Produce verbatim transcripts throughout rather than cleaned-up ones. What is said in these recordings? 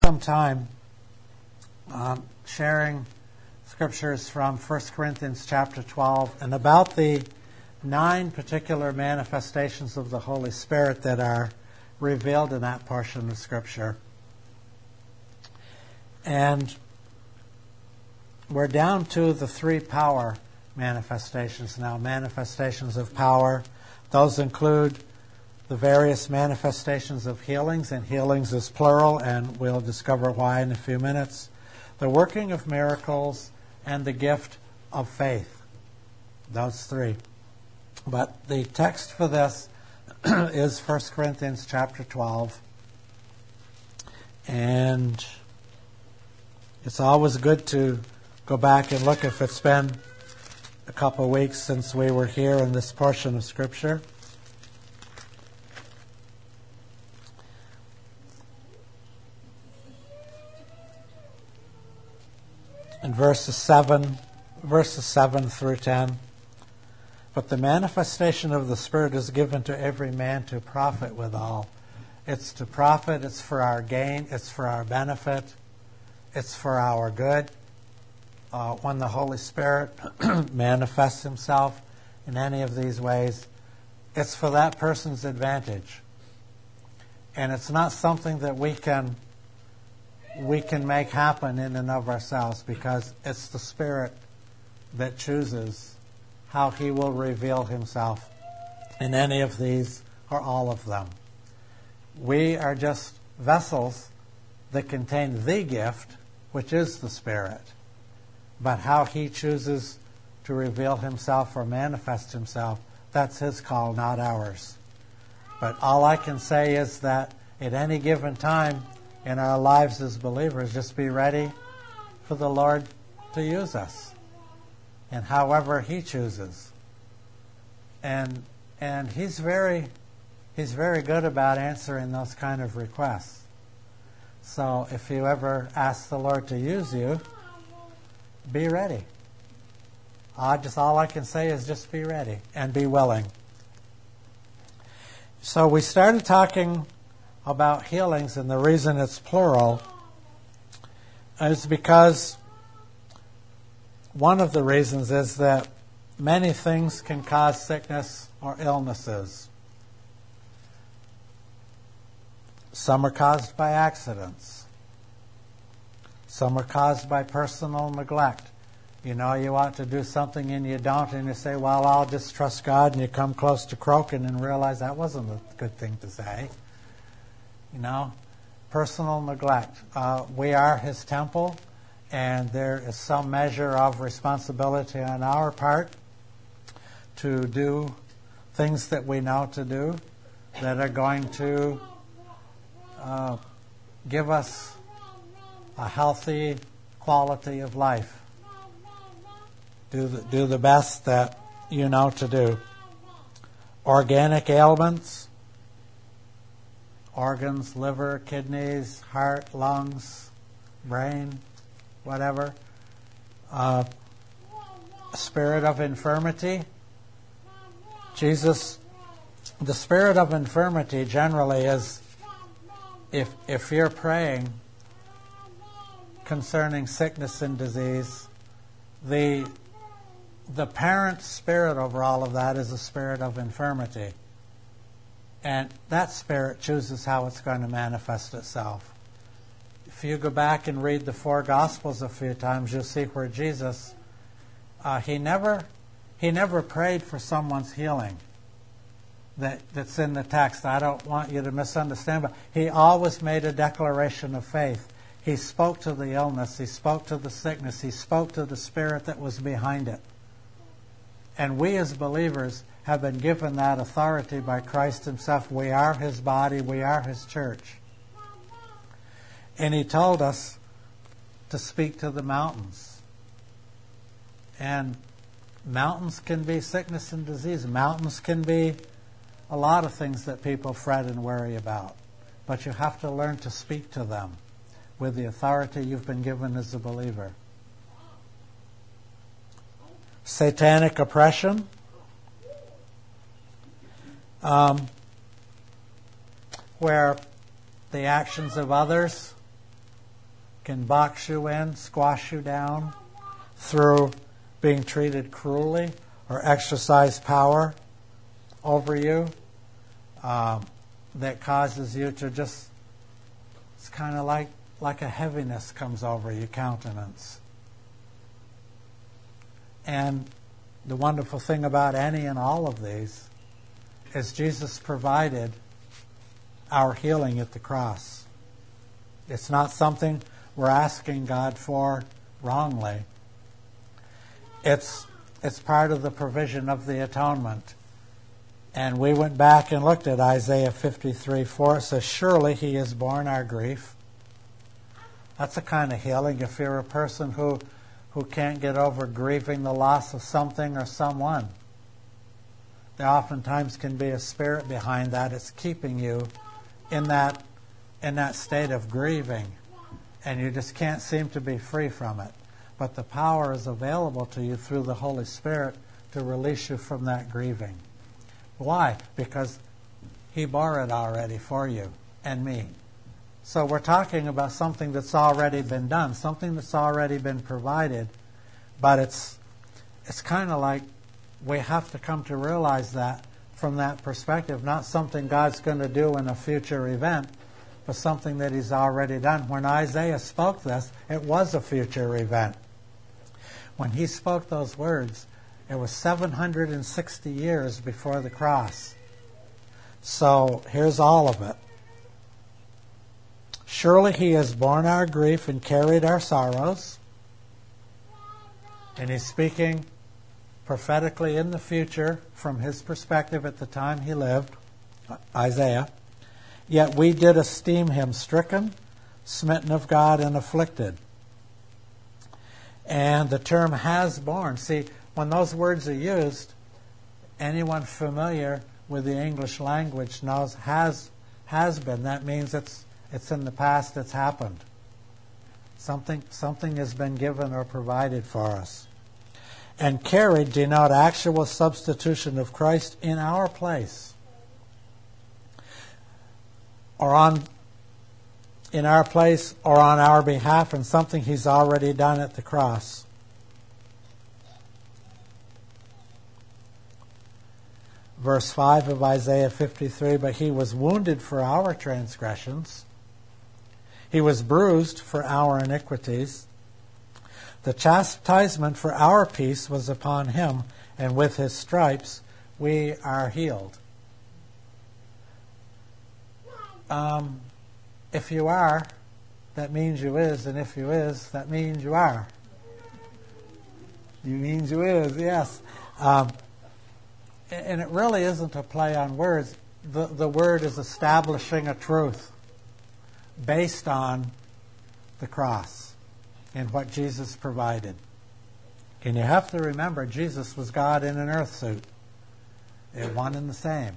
some time um, sharing scriptures from First Corinthians chapter twelve and about the nine particular manifestations of the Holy Spirit that are revealed in that portion of Scripture. And we're down to the three power manifestations now, manifestations of power. Those include the various manifestations of healings, and healings is plural, and we'll discover why in a few minutes. The working of miracles and the gift of faith. Those three. But the text for this is First Corinthians chapter twelve. And it's always good to go back and look if it's been a couple of weeks since we were here in this portion of Scripture. In verses seven, verses seven through ten. But the manifestation of the Spirit is given to every man to profit withal. It's to profit, it's for our gain, it's for our benefit, it's for our good. Uh, when the Holy Spirit manifests Himself in any of these ways, it's for that person's advantage. And it's not something that we can we can make happen in and of ourselves, because it's the Spirit that chooses how He will reveal Himself in any of these or all of them. We are just vessels that contain the gift, which is the Spirit. But how He chooses to reveal Himself or manifest Himself, that's His call, not ours. But all I can say is that at any given time in our lives as believers, just be ready for the Lord to use us, and however He chooses. And and He's very He's very good about answering those kind of requests. So if you ever ask the Lord to use you, be ready. I just all I can say is just be ready and be willing. So we started talking about healings, and the reason it's plural is because one of the reasons is that many things can cause sickness or illnesses. Some are caused by accidents. Some are caused by personal neglect. You know, you ought to do something and you don't, and you say, well, I'll just trust God, and you come close to croaking and realize that wasn't a good thing to say. You know, personal neglect. Uh, we are His temple, and there is some measure of responsibility on our part to do things that we know to do that are going to uh, give us a healthy quality of life. Do the, do the best that you know to do. Organic ailments, organs, liver, kidneys, heart, lungs, brain, whatever. Uh, spirit of infirmity. Jesus, the spirit of infirmity generally is, if if you're praying concerning sickness and disease, the the parent spirit over all of that is a spirit of infirmity. And that spirit chooses how it's going to manifest itself. If you go back and read the four Gospels a few times, you'll see where Jesus, uh, he never he never prayed for someone's healing. That, that's in the text. I don't want you to misunderstand, but He always made a declaration of faith. He spoke to the illness. He spoke to the sickness. He spoke to the spirit that was behind it. And we as believers have been given that authority by Christ Himself. We are His body. We are His church. And He told us to speak to the mountains. And mountains can be sickness and disease. Mountains can be a lot of things that people fret and worry about. But you have to learn to speak to them with the authority you've been given as a believer. Satanic oppression. Um, where the actions of others can box you in, squash you down through being treated cruelly or exercise power over you um, that causes you to just, it's kind of like, like a heaviness comes over your countenance. And the wonderful thing about any and all of these is Jesus provided our healing at the cross. It's not something we're asking God for wrongly. It's it's part of the provision of the atonement. And we went back and looked at Isaiah fifty-three four. It says, surely he has borne our grief. That's a kind of healing if you're a person who, who can't get over grieving the loss of something or someone. There oftentimes can be a spirit behind that. It's keeping you in that in that state of grieving, and you just can't seem to be free from it. But the power is available to you through the Holy Spirit to release you from that grieving. Why? Because he bore it already for you and me. So we're talking about something that's already been done, something that's already been provided, but it's it's kind of like we have to come to realize that from that perspective, not something God's going to do in a future event, but something that he's already done. When Isaiah spoke this, it was a future event. When he spoke those words, it was seven hundred sixty years before the cross. So here's all of it. Surely he has borne our grief and carried our sorrows. And he's speaking prophetically in the future from his perspective at the time he lived, Isaiah. Yet we did esteem him stricken, smitten of God, and afflicted. And the term has borne. See, when those words are used, anyone familiar with the English language knows has has been. That means it's it's in the past, it's happened. Something something has been given or provided for us. And carried denote actual substitution of Christ in our place. Or on in our place or on our behalf, and something he's already done at the cross. Verse five of Isaiah fifty-three, but he was wounded for our transgressions. He was bruised for our iniquities. The chastisement for our peace was upon him, and with his stripes we are healed. Um, if you are, that means you is, and if you is, that means you are. You means you is, yes. Um, and it really isn't a play on words. The, the word is establishing a truth based on the cross and what Jesus provided. And you have to remember, Jesus was God in an earth suit. They're one and the same.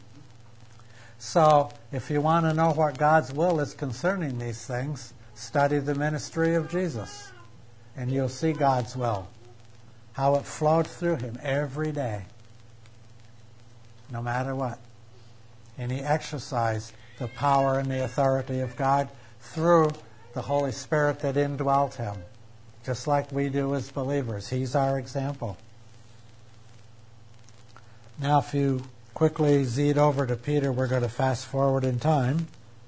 So, if you want to know what God's will is concerning these things, study the ministry of Jesus. And you'll see God's will. How it flowed through him every day. No matter what. And he exercised the power and the authority of God through the Holy Spirit that indwelt him. Just like we do as believers. He's our example. Now, if you quickly zed over to Peter, we're going to fast forward in time.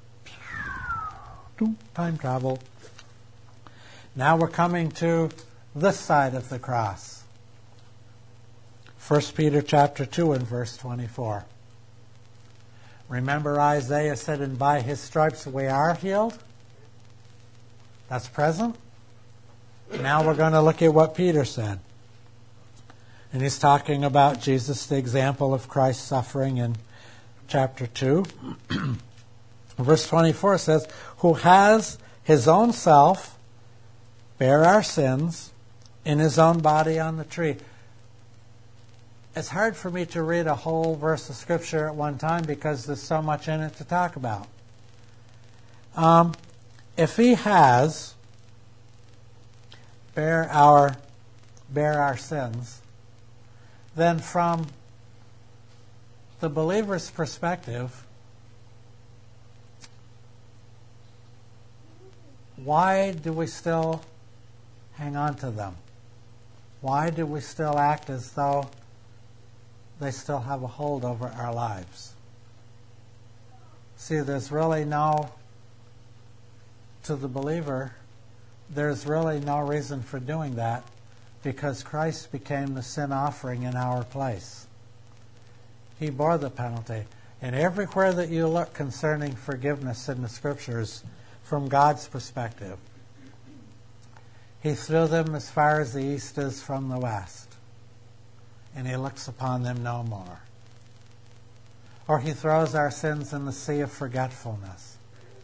Time travel. Now we're coming to this side of the cross. First Peter chapter two and verse twenty-four. Remember Isaiah said, and by his stripes we are healed? That's present. Now we're going to look at what Peter said. And he's talking about Jesus, the example of Christ's suffering in chapter two. Verse twenty-four says, who has his own self bear our sins in his own body on the tree. It's hard for me to read a whole verse of Scripture at one time because there's so much in it to talk about. Um, if he has bear our bear our sins, then from the believer's perspective, why do we still hang on to them? Why do we still act as though they still have a hold over our lives? See, there's really no, to the believer, there's really no reason for doing that, because Christ became the sin offering in our place. He bore the penalty. And everywhere that you look concerning forgiveness in the Scriptures, from God's perspective, He threw them as far as the east is from the west, and He looks upon them no more. Or He throws our sins in the sea of forgetfulness.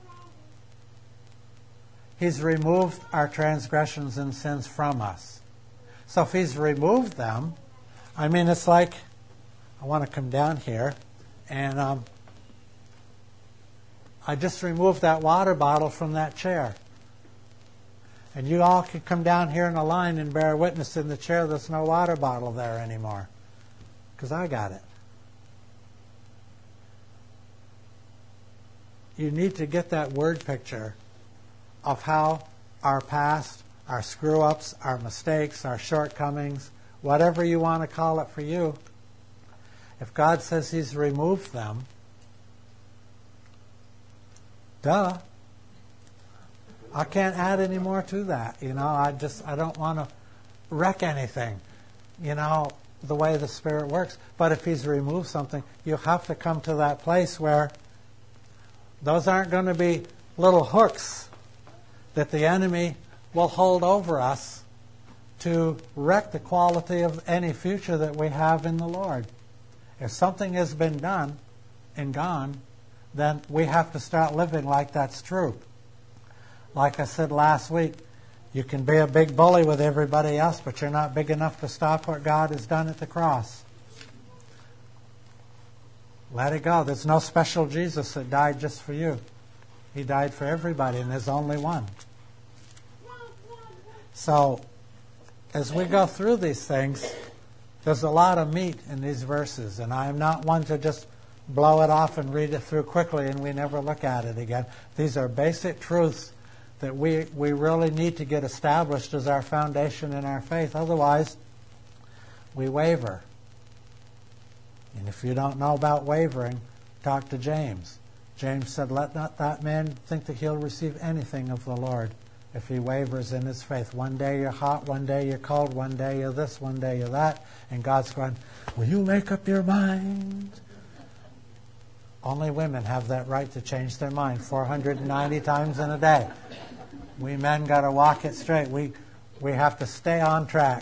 He's removed our transgressions and sins from us. So if He's removed them, I mean, it's like, I want to come down here, and um, I just removed that water bottle from that chair. And you all can come down here in a line and bear witness in the chair there's no water bottle there anymore, because I got it. You need to get that word picture of how our past, our screw-ups, our mistakes, our shortcomings, whatever you want to call it for you, if God says He's removed them, duh. I can't add any more to that. You know, I just, I don't want to wreck anything, you know, the way the Spirit works. But if He's removed something, you have to come to that place where those aren't going to be little hooks that the enemy will hold over us to wreck the quality of any future that we have in the Lord. If something has been done and gone, then we have to start living like that's true. Like I said last week, you can be a big bully with everybody else, but you're not big enough to stop what God has done at the cross. Let it go. There's no special Jesus that died just for you. He died for everybody, and there's only one. So, as we go through these things, there's a lot of meat in these verses, and I'm not one to just blow it off and read it through quickly and we never look at it again. These are basic truths that we, we really need to get established as our foundation in our faith. Otherwise, we waver. And if you don't know about wavering, talk to James. James said, let not that man think that he'll receive anything of the Lord if he wavers in his faith. One day you're hot, one day you're cold, one day you're this, one day you're that. And God's going, will you make up your mind? Only women have that right to change their mind four hundred ninety times in a day. We men got to walk it straight. We we have to stay on track.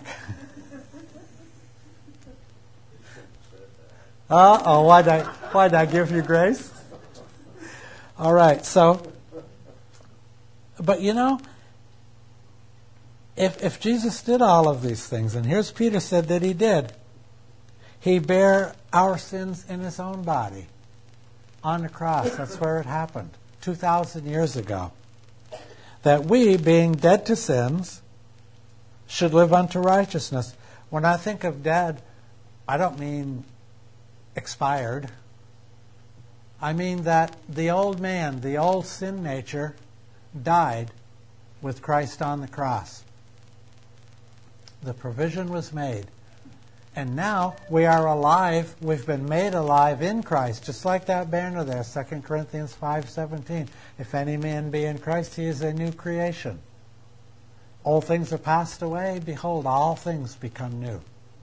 Uh-oh, why'd I, why'd I give you grace? All right, so, but you know, if if Jesus did all of these things, and here's Peter said that He did, He bare our sins in His own body on the cross. That's where it happened, two thousand years ago. That we, being dead to sins, should live unto righteousness. When I think of dead, I don't mean expired. I mean that the old man, the old sin nature, died with Christ on the cross. The provision was made. And now we are alive. We've been made alive in Christ. Just like that banner there, Second Corinthians five seventeen. If any man be in Christ, he is a new creation. Old things are passed away. Behold, all things become new.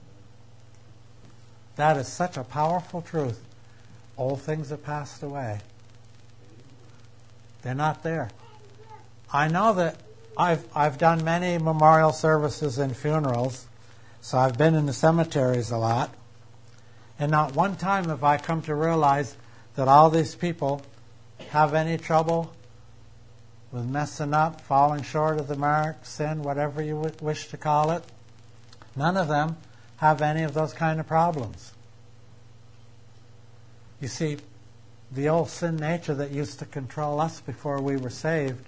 That is such a powerful truth. Old things are passed away. They're not there. I know that I've I've done many memorial services and funerals, so I've been in the cemeteries a lot, and not one time have I come to realize that all these people have any trouble with messing up, falling short of the mark, sin, whatever you w- wish to call it. None of them have any of those kind of problems. You see, the old sin nature that used to control us before we were saved,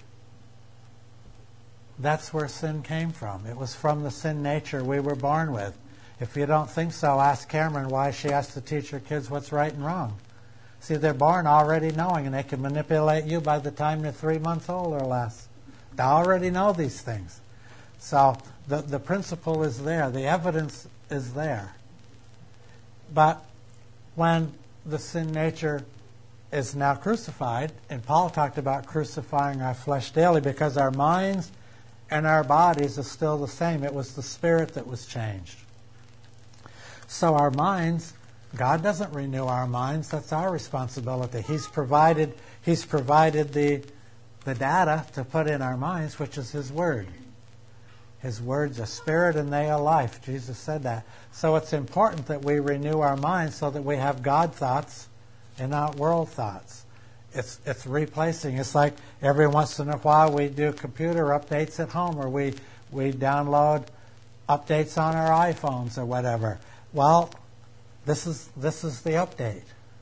that's where sin came from. It was from the sin nature we were born with. If you don't think so, ask Cameron why she has to teach her kids what's right and wrong. See, they're born already knowing, and they can manipulate you by the time they're three months old or less. They already know these things. So the, the principle is there. The evidence is there. But when the sin nature is now crucified, and Paul talked about crucifying our flesh daily because our minds and our bodies are still the same. It was the spirit that was changed. So our minds, God doesn't renew our minds. That's our responsibility. He's provided, he's provided the, the data to put in our minds, which is His Word. His Word's a spirit and they are life. Jesus said that. So it's important that we renew our minds so that we have God thoughts and not world thoughts. It's it's replacing. It's like every once in a while we do computer updates at home, or we, we download updates on our iPhones or whatever. Well, this is this is the update.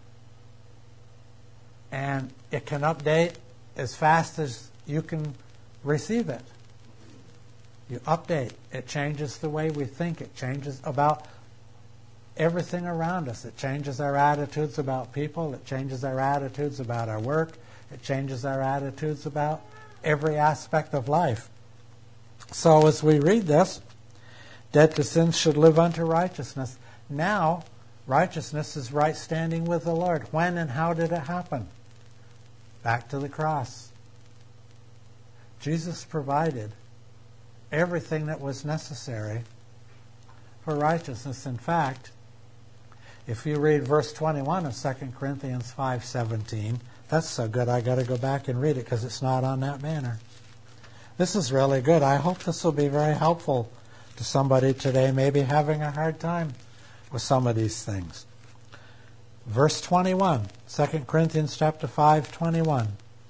And it can update as fast as you can receive it. You update. It changes the way we think. It changes about everything around us. It changes our attitudes about people. It changes our attitudes about our work. It changes our attitudes about every aspect of life. So as we read this, dead to sin should live unto righteousness. Now, righteousness is right standing with the Lord. When and how did it happen? Back to the cross. Jesus provided everything that was necessary for righteousness. In fact, if you read verse twenty-one of Second Corinthians five seventeen, that's so good I got to go back and read it because it's not on that banner. This is really good. I hope this will be very helpful to somebody today, maybe having a hard time with some of these things. Verse twenty-one, Second Corinthians chapter five twenty-one.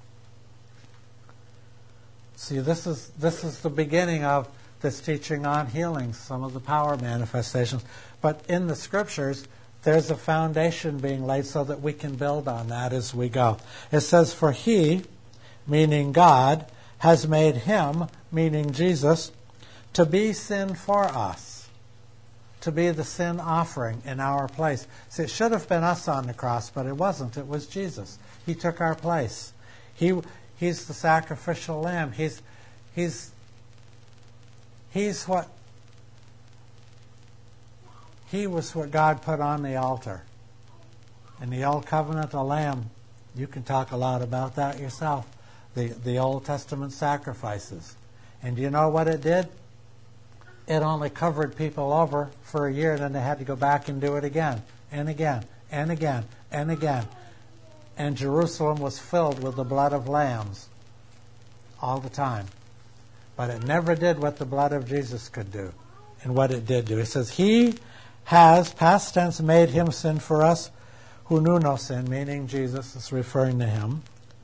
See, this is this is the beginning of this teaching on healing, some of the power manifestations. But in the Scriptures, there's a foundation being laid so that we can build on that as we go. It says, for He, meaning God, has made Him, meaning Jesus, to be sin for us, to be the sin offering in our place. See, it should have been us on the cross, but it wasn't. It was Jesus. He took our place. He He's the sacrificial lamb. He's He's He's what He was what God put on the altar. In the Old Covenant, a lamb, you can talk a lot about that yourself. The the Old Testament sacrifices. And do you know what it did? It only covered people over for a year, and then they had to go back and do it again, and again, and again, and again. And Jerusalem was filled with the blood of lambs all the time. But it never did what the blood of Jesus could do and what it did do. It says, He has, past tense, made Him sin for us who knew no sin, meaning Jesus is referring to Him,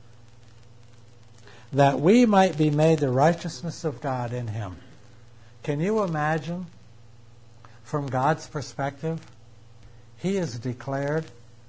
that we might be made the righteousness of God in Him. Can you imagine, from God's perspective, He is declared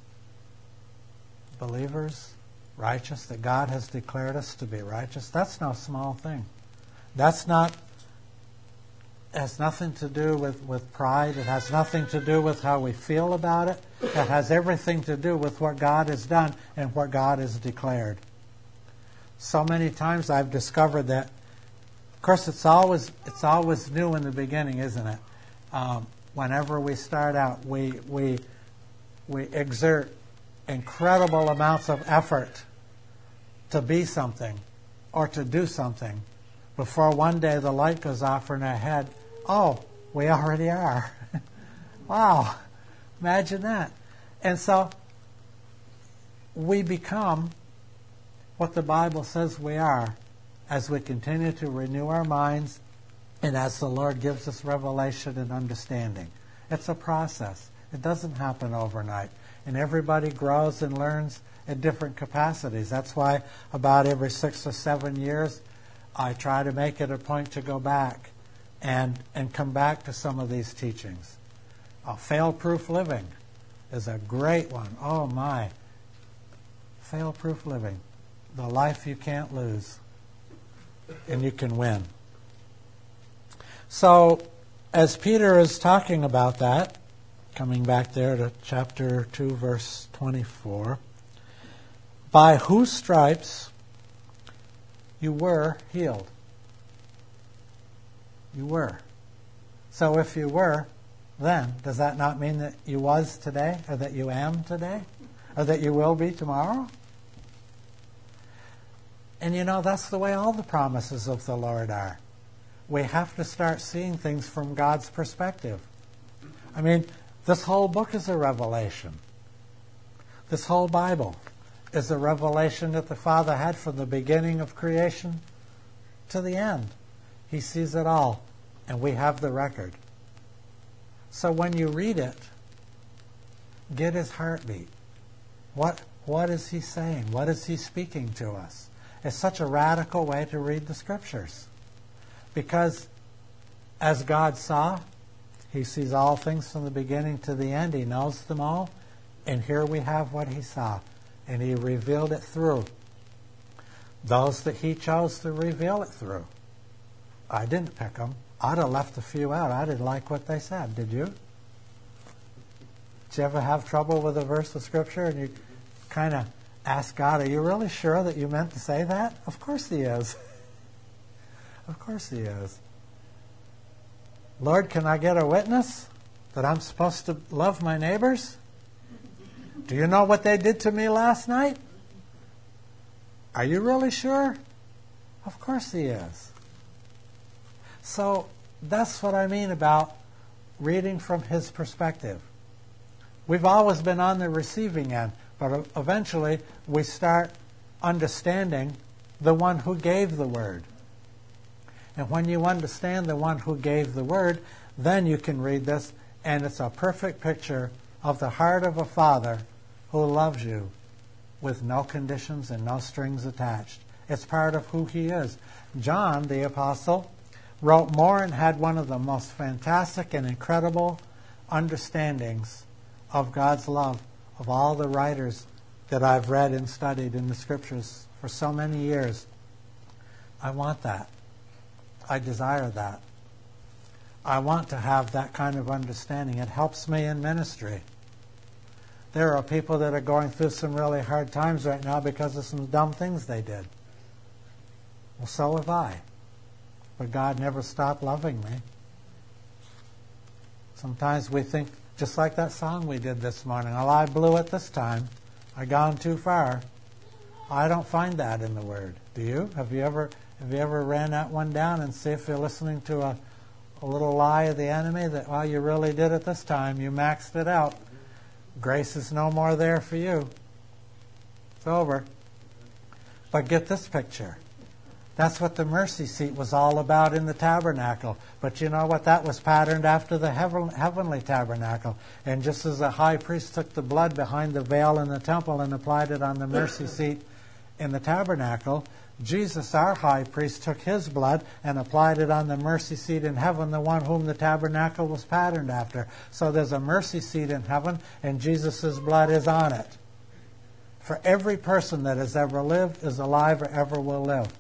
believers righteous, that God has declared us to be righteous. That's no small thing. That's not, has nothing to do with, with pride. It has nothing to do with how we feel about it. It has everything to do with what God has done and what God has declared. So many times I've discovered that, of course, it's always it's always new in the beginning, isn't it? Um, whenever we start out, we we we exert incredible amounts of effort to be something or to do something before one day the light goes off in our head. Oh, we already are. Wow. Imagine that. And so we become what the Bible says we are as we continue to renew our minds and as the Lord gives us revelation and understanding. It's a process. It doesn't happen overnight. And everybody grows and learns at different capacities. That's why about every six or seven years, I try to make it a point to go back and, and come back to some of these teachings. Uh, fail-proof living is a great one. Oh my. Fail-proof living. The life you can't lose. And you can win. So, as Peter is talking about that, coming back there to chapter two, verse twenty-four. By whose stripes you were healed. You were. So if you were, then, does that not mean that you was today, or that you am today, or that you will be tomorrow? And you know, that's the way all the promises of the Lord are. We have to start seeing things from God's perspective. I mean, this whole book is a revelation. This whole Bible is a revelation that the Father had from the beginning of creation to the end. He sees it all, and we have the record. So when you read it, get his heartbeat. What, what is he saying? What is he speaking to us? It's such a radical way to read the Scriptures. Because as God saw, he sees all things from the beginning to the end. He knows them all. And here we have what he saw. And he revealed it through those that he chose to reveal it through. I didn't pick them. I'd have left a few out. I didn't like what they said. Did you? Did you ever have trouble with a verse of Scripture and you kind of ask God, are you really sure that you meant to say that? Of course he is. Of course he is. Lord, can I get a witness that I'm supposed to love my neighbors? Do you know what they did to me last night? Are you really sure? Of course he is. So that's what I mean about reading from his perspective. We've always been on the receiving end, but eventually we start understanding the one who gave the word. And when you understand the one who gave the word, then you can read this, and it's a perfect picture of the heart of a father who loves you with no conditions and no strings attached. It's part of who he is. John, the apostle, wrote more and had one of the most fantastic and incredible understandings of God's love of all the writers that I've read and studied in the Scriptures for so many years. I want that. I desire that. I want to have that kind of understanding. It helps me in ministry. There are people that are going through some really hard times right now because of some dumb things they did. Well, so have I. But God never stopped loving me. Sometimes we think, just like that song we did this morning, well, I blew it this time. I gone too far. I don't find that in the Word. Do you? Have you ever have you ever ran that one down and see if you're listening to a, a little lie of the enemy that, well, you really did it this time. You maxed it out. Grace is no more there for you. It's over. But get this picture. That's what the mercy seat was all about in the tabernacle. But you know what? That was patterned after the heaven, heavenly tabernacle. And just as the high priest took the blood behind the veil in the temple and applied it on the mercy seat in the tabernacle, Jesus, our high priest, took his blood and applied it on the mercy seat in heaven, the one whom the tabernacle was patterned after. So there's a mercy seat in heaven, and Jesus' blood is on it. For every person that has ever lived, is alive, or ever will live.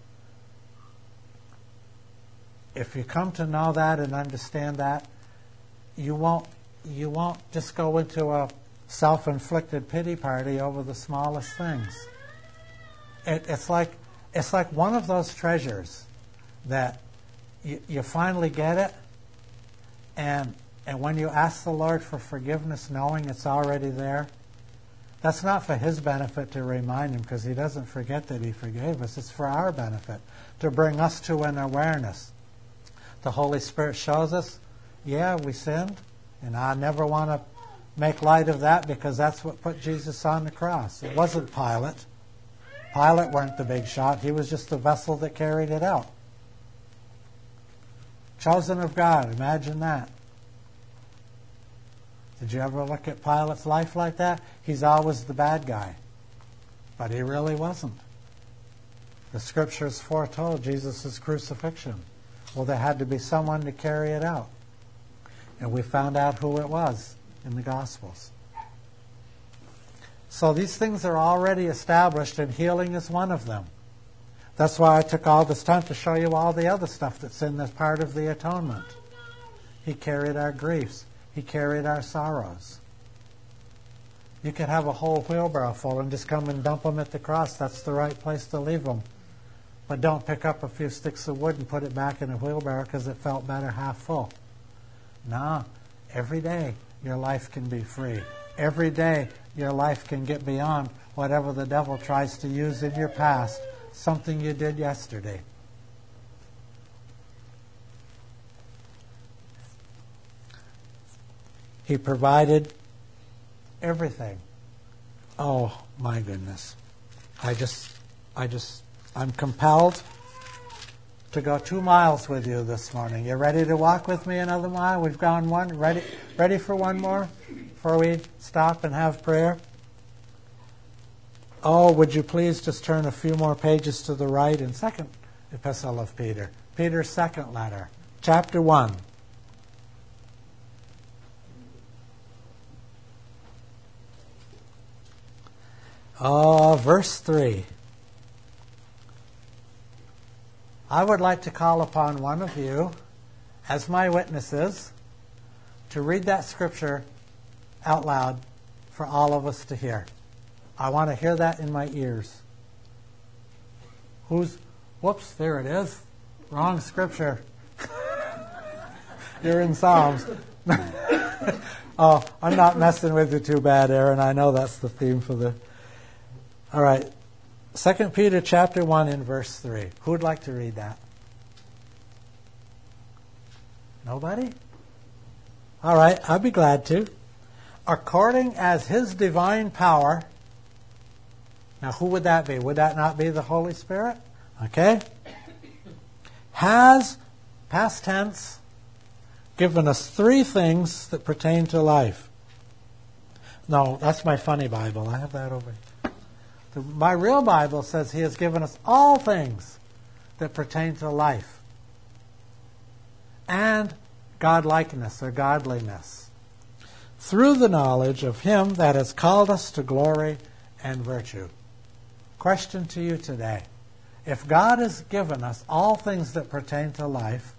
If you come to know that and understand that, you won't you won't just go into a self-inflicted pity party over the smallest things. It, it's like it's like one of those treasures that you, you finally get it, and and when you ask the Lord for forgiveness, knowing it's already there, that's not for his benefit to remind him, because he doesn't forget that he forgave us. It's for our benefit, to bring us to an awareness. The Holy Spirit shows us, yeah, we sinned, and I never want to make light of that, because that's what put Jesus on the cross. It wasn't Pilate. Pilate weren't the big shot. He was just the vessel that carried it out. Chosen of God, imagine that. Did you ever look at Pilate's life like that? He's always the bad guy. But he really wasn't. The Scriptures foretold Jesus' crucifixion. Well, there had to be someone to carry it out. And we found out who it was in the Gospels. So these things are already established, and healing is one of them. That's why I took all this time to show you all the other stuff that's in this part of the atonement. He carried our griefs. He carried our sorrows. You could have a whole wheelbarrow full and just come and dump them at the cross. That's the right place to leave them. But don't pick up a few sticks of wood and put it back in a wheelbarrow because it felt better half full. No, every day your life can be free. Every day your life can get beyond whatever the devil tries to use in your past, something you did yesterday. He provided everything. Oh, my goodness. I just, I just, I'm compelled to go two miles with you this morning. You ready to walk with me another mile? We've gone one. Ready, ready for one more before we stop and have prayer? Oh, would you please just turn a few more pages to the right in Second Epistle of Peter. Peter's second letter, chapter one. Oh, verse three. I would like to call upon one of you as my witnesses to read that scripture out loud for all of us to hear. I want to hear that in my ears. Who's, whoops, there it is. Wrong scripture. You're in Psalms. Oh, I'm not messing with you too bad, Aaron. I know that's the theme for the... All right. Second Peter chapter one in verse three. Who would like to read that? Nobody? All right, I'll be glad to. According as his divine power... Now, who would that be? Would that not be the Holy Spirit? Okay. Has, past tense, given us three things that pertain to life. No, that's my funny Bible. I have that over here. The, my real Bible says he has given us all things that pertain to life and godlikeness or godliness through the knowledge of him that has called us to glory and virtue. Question to you today. If God has given us all things that pertain to life,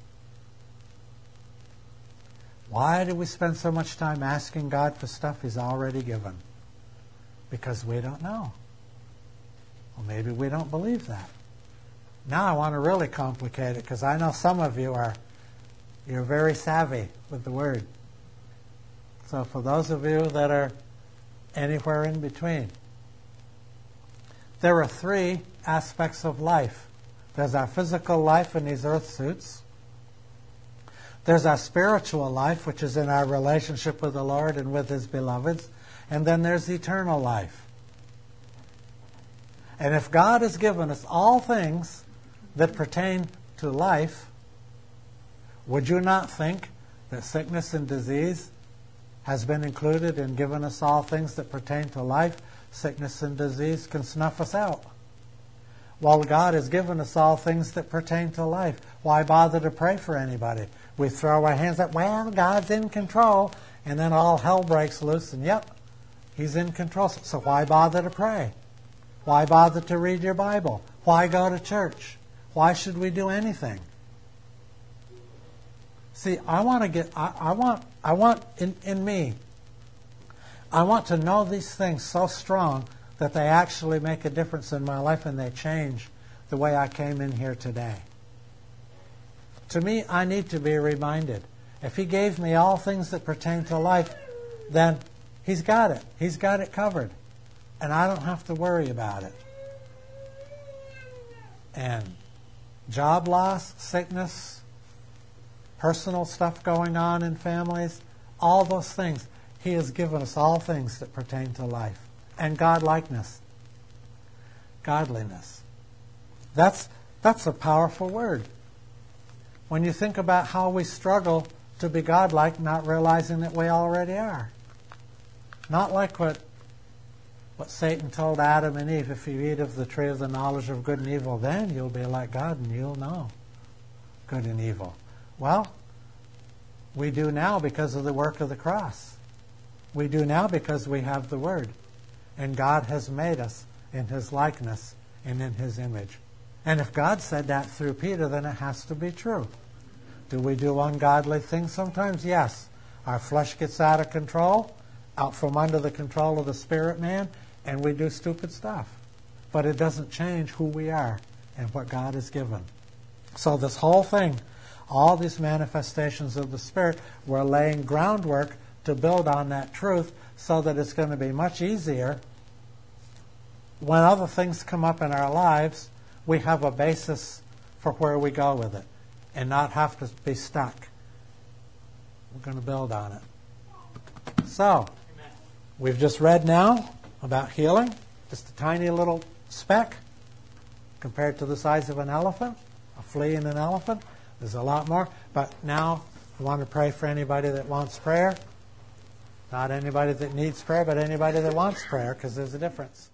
why do we spend so much time asking God for stuff he's already given? Because we don't know. Well, maybe we don't believe that. Now I want to really complicate it because I know some of you are you're very savvy with the Word. So for those of you that are anywhere in between, there are three aspects of life. There's our physical life in these earth suits. There's our spiritual life, which is in our relationship with the Lord and with his beloveds. And then there's eternal life. And if God has given us all things that pertain to life, would you not think that sickness and disease has been included in giving us all things that pertain to life? Sickness and disease can snuff us out. Well, God has given us all things that pertain to life. Why bother to pray for anybody? We throw our hands up, well, God's in control, and then all hell breaks loose, and yep, he's in control. So why bother to pray? Why bother to read your Bible? Why go to church? Why should we do anything? See, I want to get, I, I want, I want in, in me, I want to know these things so strong that they actually make a difference in my life and they change the way I came in here today. To me, I need to be reminded. If he gave me all things that pertain to life, then he's got it. He's got it covered. And I don't have to worry about it. And job loss, sickness, personal stuff going on in families, all those things. He has given us all things that pertain to life. And godlikeness. Godliness. That's, that's a powerful word. When you think about how we struggle to be godlike, not realizing that we already are. Not like what, what Satan told Adam and Eve, if you eat of the tree of the knowledge of good and evil, then you'll be like God and you'll know good and evil. Well, we do now because of the work of the cross. We do now because we have the Word. And God has made us in his likeness and in his image. And if God said that through Peter, then it has to be true. Do we do ungodly things sometimes? Yes. Our flesh gets out of control, out from under the control of the spirit man, and we do stupid stuff. But it doesn't change who we are and what God has given. So this whole thing, all these manifestations of the Spirit, we're laying groundwork to build on that truth so that it's going to be much easier when other things come up in our lives, we have a basis for where we go with it and not have to be stuck. We're going to build on it. So, we've just read now about healing, just a tiny little speck compared to the size of an elephant, a flea in an elephant. There's a lot more. But now I want to pray for anybody that wants prayer. Not anybody that needs prayer, but anybody that wants prayer, because there's a difference.